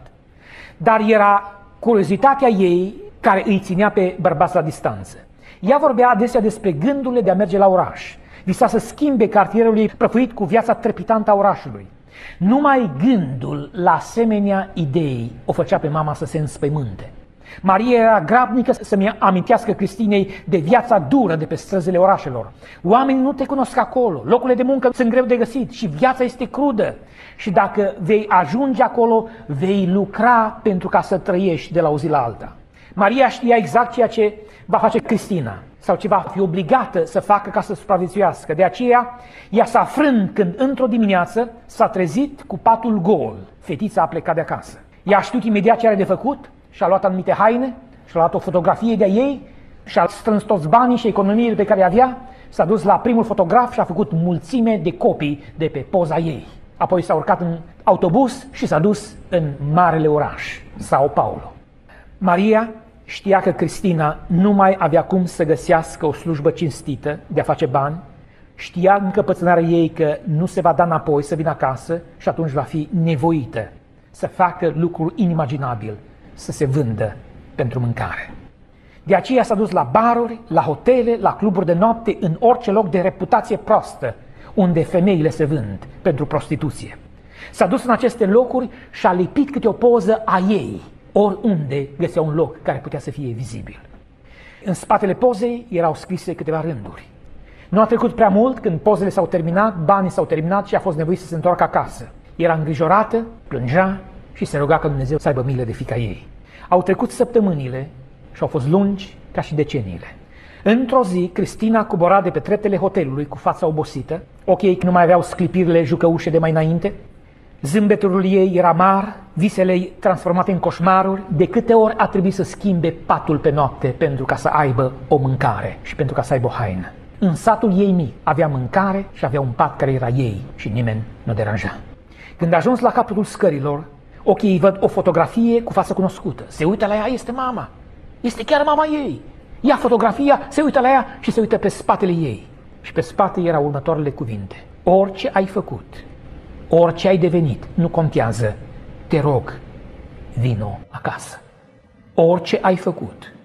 Dar era curiozitatea ei care îi ținea pe bărbați la distanță. Ea vorbea adesea despre gândurile de a merge la oraș. Visa să schimbe cartierul ei prăfuit cu viața trepitantă a orașului. Numai gândul la asemenea idei o făcea pe mama să se înspăimânte. Maria era grabnică să-mi amintească Cristinei de viața dură de pe străzile orașelor. Oamenii nu te cunosc acolo, locurile de muncă sunt greu de găsit și viața este crudă. Și dacă vei ajunge acolo, vei lucra pentru ca să trăiești de la o zi la alta. Maria știa exact ceea ce va face Cristina sau ce va fi obligată să facă ca să supraviețuiască. De aceea, ea s-a frânt când într-o dimineață s-a trezit cu patul gol. Fetița a plecat de acasă. Ea a știut imediat ce are de făcut, și-a luat anumite haine, și-a luat o fotografie de-a ei, și-a strâns toți banii și economiile pe care avea, s-a dus la primul fotograf și a făcut mulțime de copii de pe poza ei. Apoi s-a urcat în autobuz și s-a dus în marele oraș, São Paulo. Maria știa că Cristina nu mai avea cum să găsească o slujbă cinstită de a face bani, știa în încăpățânarea ei că nu se va da înapoi să vină acasă și atunci va fi nevoită să facă lucruri inimaginabile, să se vândă pentru mâncare. De aceea s-a dus la baruri, la hotele, la cluburi de noapte, în orice loc de reputație proastă, unde femeile se vând pentru prostituție. S-a dus în aceste locuri și a lipit câte o poză a ei, oriunde găsea un loc care putea să fie vizibil. În spatele pozei erau scrise câteva rânduri. Nu a trecut prea mult când pozele s-au terminat, banii s-au terminat și a fost nevoit să se întoarcă acasă. Era îngrijorată, plângea și se ruga ca Dumnezeu să aibă milă de fiica ei. Au trecut săptămânile și au fost lungi ca și deceniile. Într-o zi, Cristina cobora de pe treptele hotelului cu fața obosită, ochii ei nu mai aveau sclipirile jucăușe de mai înainte, zâmbetul ei era mar, visele ei transformate în coșmaruri, de câte ori a trebuit să schimbe patul pe noapte pentru ca să aibă o mâncare și pentru ca să aibă o haină. În satul ei mic avea mâncare și avea un pat care era ei și nimeni nu deranja. Când a ajuns la capătul scărilor, ochii ei văd o fotografie cu față cunoscută. Se uită la ea, este mama. Este chiar mama ei. Ia fotografia, se uită la ea și se uită pe spatele ei. Și pe spate erau următoarele cuvinte. Orice ai făcut, orice ai devenit, nu contează. Te rog, vino acasă. Orice ai făcut,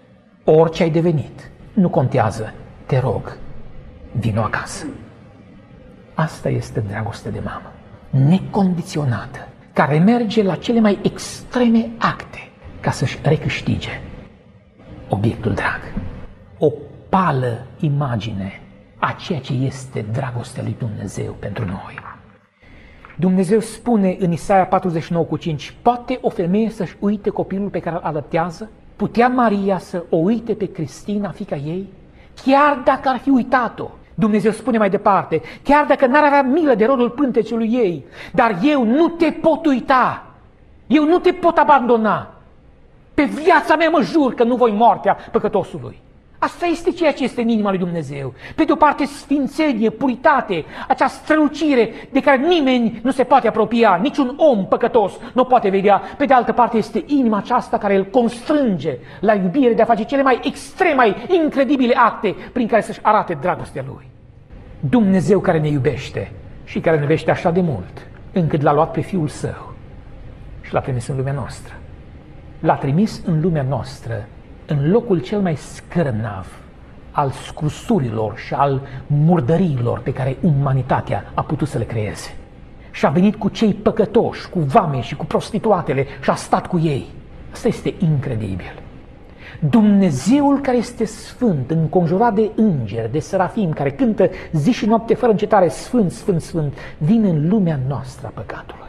Orice ai devenit, nu contează, te rog, vino acasă. Asta este dragoste de mamă, necondiționată, care merge la cele mai extreme acte ca să-și recâștige obiectul drag. O pală imagine a ceea ce este dragostea lui Dumnezeu pentru noi. Dumnezeu spune în Isaia 49:5, poate o femeie să-și uite copilul pe care îl alăptează? Putea Maria să o uite pe Cristina, fiica ei? Chiar dacă ar fi uitat-o, Dumnezeu spune mai departe, chiar dacă n-ar avea milă de rodul pântecelui ei, dar eu nu te pot uita, eu nu te pot abandona. Pe viața mea mă jur că nu voi moartea păcătosului. Asta este ceea ce este în inima lui Dumnezeu. Pe de o parte sfințenie, puritate, acea strălucire de care nimeni nu se poate apropia, niciun om păcătos nu poate vedea. Pe de altă parte este inima aceasta care îl constrânge la iubire de a face cele mai extreme, mai incredibile acte prin care să-și arate dragostea lui. Dumnezeu care ne iubește și care ne iubește așa de mult, încât l-a luat pe Fiul Său și l-a trimis în lumea noastră. L-a trimis în lumea noastră în locul cel mai scârnav al scrusurilor și al murdăriilor pe care umanitatea a putut să le creeze. Și a venit cu cei păcătoși, cu vamei și cu prostituatele și a stat cu ei. Asta este incredibil. Dumnezeul care este sfânt, înconjurat de îngeri, de serafim, care cântă zi și noapte fără încetare, Sfânt, Sfânt, Sfânt, vine în lumea noastră a păcatului.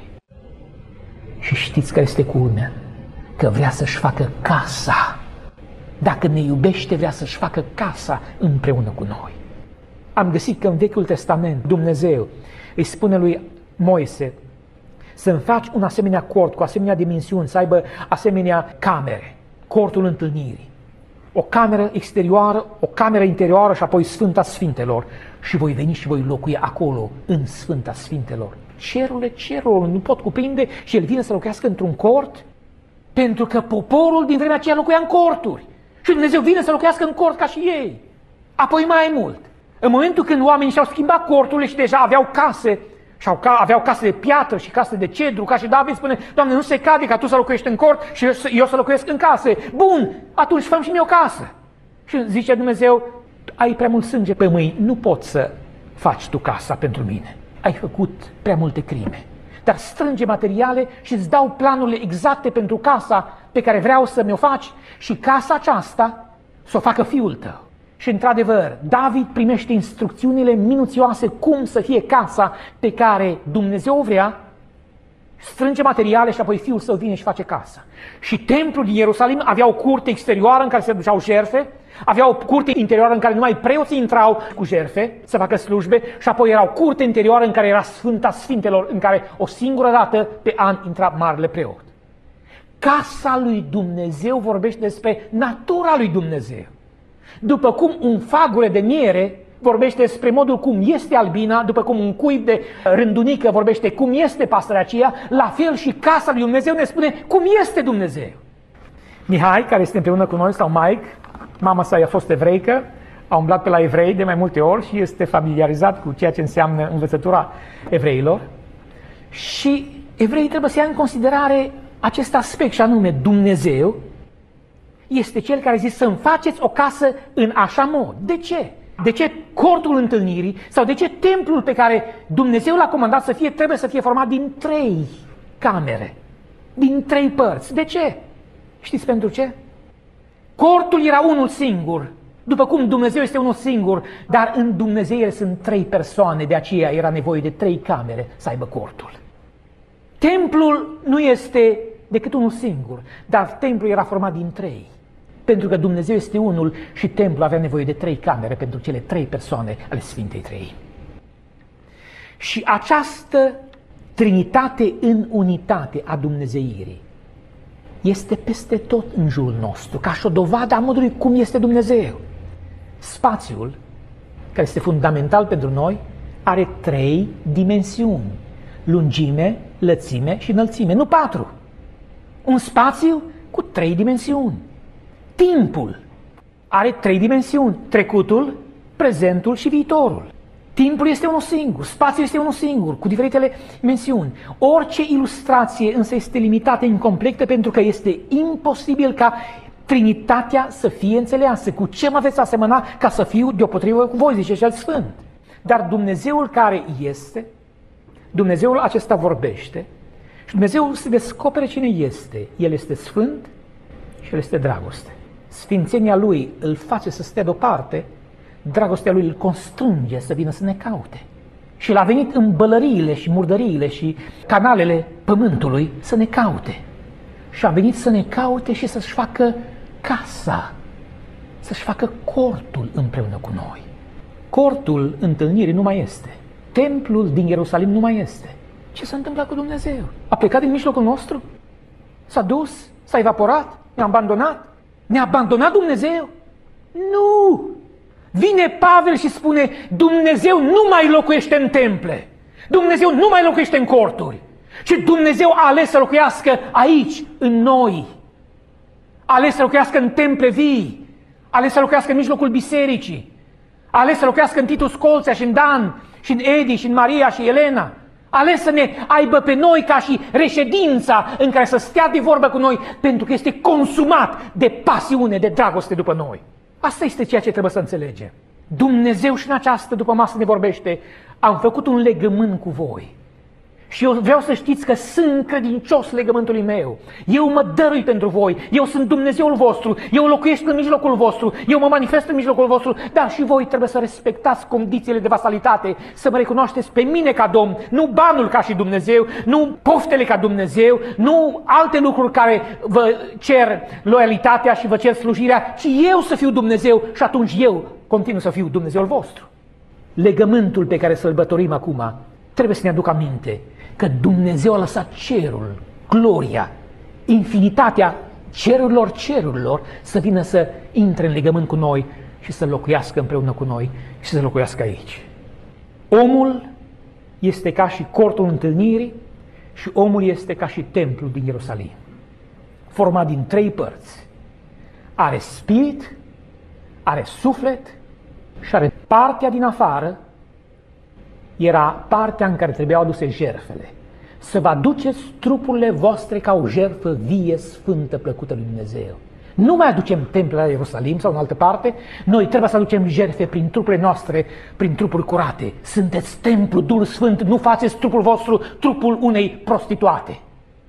Și știți care este culmea? Că vrea să-și facă casa. Dacă ne iubește, vrea să-și facă casa împreună cu noi. Am găsit că în Vechiul Testament Dumnezeu îi spune lui Moise să-mi faci un asemenea cort cu asemenea dimensiuni, să aibă asemenea camere, cortul întâlnirii. O cameră exterioară, o cameră interioară și apoi Sfânta Sfintelor. Și voi veni și voi locui acolo, în Sfânta Sfintelor. Cerurile cerurilor nu pot cuprinde și el vine să locuiască într-un cort, pentru că poporul din vremea aceea locuia în corturi. Și Dumnezeu vine să locuiască în cort ca și ei. Apoi mai mult, în momentul când oamenii și-au schimbat corturile și deja aveau case, și aveau case de piatră și case de cedru, ca și David spune, Doamne, nu se cade ca Tu să locuiești în cort și eu să locuiesc în case. Bun, atunci făm și mie o casă. Și zice Dumnezeu, ai prea mult sânge pe mâini, nu poți să faci tu casa pentru mine. Ai făcut prea multe crime. Dar strânge materiale și îți dau planurile exacte pentru casa pe care vreau să mi-o faci și casa aceasta să o facă fiul tău. Și într-adevăr, David primește instrucțiunile minuțioase cum să fie casa pe care Dumnezeu o vrea, strânge materiale și apoi fiul său vine și face casa. Și templul din Ierusalim avea o curte exterioară în care se duceau jertfe, avea o curte interioară în care numai preoții intrau cu jertfe să facă slujbe și apoi era o curte interioară în care era Sfânta Sfintelor, în care o singură dată pe an intra marele preot. Casa lui Dumnezeu vorbește despre natura lui Dumnezeu. După cum un fagure de miere vorbește despre modul cum este albina, după cum un cuib de rândunică vorbește cum este pasărea aceea, la fel și casa lui Dumnezeu ne spune cum este Dumnezeu. Mihai, care este împreună cu noi, sau Mike, mama sa a fost evreică, a umblat pe la evrei de mai multe ori și este familiarizat cu ceea ce înseamnă învățătura evreilor. Și evreii trebuie să ia în considerare acest aspect, și anume Dumnezeu este Cel care zice să-mi faceți o casă în așa mod. De ce? De ce cortul întâlnirii sau de ce templul pe care Dumnezeu l-a comandat să fie trebuie să fie format din 3 camere, din 3 părți? De ce? Știți pentru ce? Cortul era unul singur, după cum Dumnezeu este unul singur, dar în Dumnezeu sunt 3 persoane, de aceea era nevoie de 3 camere să aibă cortul. Templul nu este decât unul singur, dar templul era format din 3. Pentru că Dumnezeu este unul și templul avea nevoie de 3 camere pentru cele 3 persoane ale Sfintei Treimi. Și această trinitate în unitate a dumnezeirii este peste tot în jurul nostru, ca și o dovadă a modului cum este Dumnezeu. Spațiul, care este fundamental pentru noi, are 3 dimensiuni: lungime, lățime și înălțime, nu 4. Un spațiu cu 3 dimensiuni. Timpul are 3 dimensiuni: trecutul, prezentul și viitorul. Timpul este unul singur, spațiul este unul singur, cu diferitele dimensiuni. Orice ilustrație însă este limitată, incompletă, pentru că este imposibil ca Trinitatea să fie înțeleasă. Cu ce mă veți asemăna ca să fiu deopotrivă cu voi, zice cel Sfânt. Dar Dumnezeul care este, Dumnezeul acesta vorbește și Dumnezeul se descopere cine este. El este Sfânt și El este dragoste. Sfințenia Lui îl face să stea deoparte, dragostea Lui îl constrânge să vină să ne caute. Și El a venit în bălăriile și murdăriile și canalele pământului să ne caute. Și a venit să ne caute și să-și facă casa, să-și facă cortul împreună cu noi. Cortul întâlnirii nu mai este. Templul din Ierusalim nu mai este. Ce s-a întâmplat cu Dumnezeu? A plecat din mijlocul nostru? S-a dus? S-a evaporat? Ne-a abandonat? Ne-a abandonat Dumnezeu? Nu! Vine Pavel și spune, Dumnezeu nu mai locuiește în temple. Dumnezeu nu mai locuiește în corturi. Și Dumnezeu a ales să locuiască aici, în noi. A ales să locuiască în temple vii. A ales să locuiască în mijlocul bisericii. A ales să locuiască în Titus Colțea și în Dan, și în Edi, și în Maria, și Elena. A ales să ne aibă pe noi ca și reședința în care să stea de vorbă cu noi, pentru că este consumat de pasiune, de dragoste după noi. Asta este ceea ce trebuie să înțelegem. Dumnezeu și în această după masă ne vorbește, am făcut un legământ cu voi. Și eu vreau să știți că sunt credincios legământului meu. Eu mă dărui pentru voi. Eu sunt Dumnezeul vostru. Eu locuiesc în mijlocul vostru. Eu mă manifest în mijlocul vostru. Dar și voi trebuie să respectați condițiile de vasalitate. Să mă recunoașteți pe mine ca Domn. Nu banul ca și Dumnezeu. Nu poftele ca Dumnezeu. Nu alte lucruri care vă cer loialitatea și vă cer slujirea. Ci eu să fiu Dumnezeu și atunci eu continuu să fiu Dumnezeul vostru. Legământul pe care să-l sărbătorim acum trebuie să ne aducă aminte că Dumnezeu a lăsat cerul, gloria, infinitatea cerurilor să vină să intre în legământ cu noi și să locuiască împreună cu noi și să locuiască aici. Omul este ca și cortul întâlnirii și omul este ca și templul din Ierusalim, format din 3 părți. Are spirit, are suflet și are partea din afară. Era partea în care trebuiau aduse jertfele. Să vă aduceți trupurile voastre ca o jertfă vie, sfântă, plăcută lui Dumnezeu. Nu mai aducem temple la Ierusalim sau în altă parte, noi trebuie să aducem jertfe prin trupurile noastre, prin trupuri curate. Sunteți templu, Duhul Sfânt, nu faceți trupul vostru trupul unei prostituate,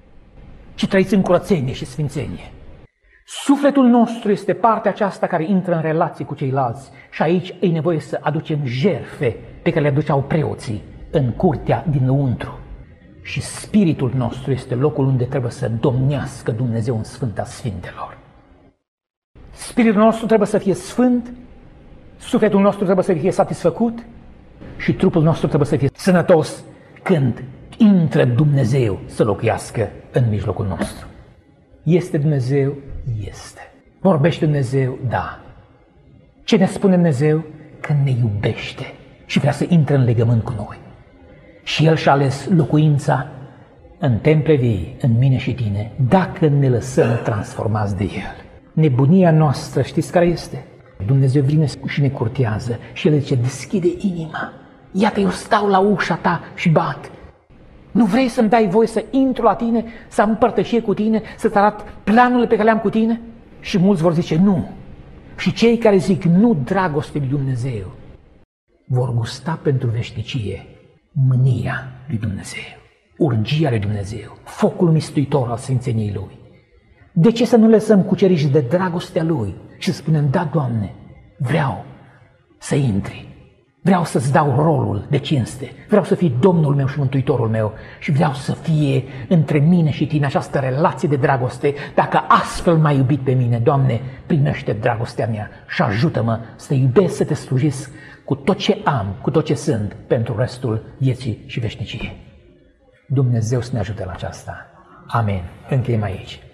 ci trăiți în curățenie și sfințenie. Sufletul nostru este partea aceasta care intră în relații cu ceilalți și aici e nevoie să aducem jertfe pe care le aduceau preoții în curtea dinăuntru. Și spiritul nostru este locul unde trebuie să domnească Dumnezeu în Sfânta Sfintelor. Spiritul nostru trebuie să fie sfânt, sufletul nostru trebuie să fie satisfăcut și trupul nostru trebuie să fie sănătos când intră Dumnezeu să locuiască în mijlocul nostru. Este Dumnezeu? Este. Vorbește Dumnezeu? Da. Ce ne spune Dumnezeu? Că ne iubește și vrea să intre în legământ cu noi. Și El și-a ales locuința în temple vii, în mine și tine, dacă ne lăsăm transformați de El. Nebunia noastră, știți care este? Dumnezeu vine și ne curtează și El zice, deschide inima. Iată, eu stau la ușa ta și bat. Nu vrei să-mi dai voie să intru la tine, să am împărtășie cu tine, să-ți arăt planurile pe care le-am cu tine? Și mulți vor zice nu. Și cei care zic nu dragostei lui Dumnezeu vor gusta pentru veșnicie mânia lui Dumnezeu, urgia lui Dumnezeu, focul mistuitor al sfințeniei Lui. De ce să nu lăsăm cuceriși de dragostea Lui și să spunem, da, Doamne, vreau să intri, vreau să-ți dau rolul de cinste, vreau să fii Domnul meu și Mântuitorul meu și vreau să fie între mine și tine această relație de dragoste. Dacă astfel m-ai iubit pe mine, Doamne, primește dragostea mea și ajută-mă să te iubesc, să te slujesc cu tot ce am, cu tot ce sunt, pentru restul vieții și veșniciei. Dumnezeu să ne ajute la aceasta. Amen. Încheiem aici.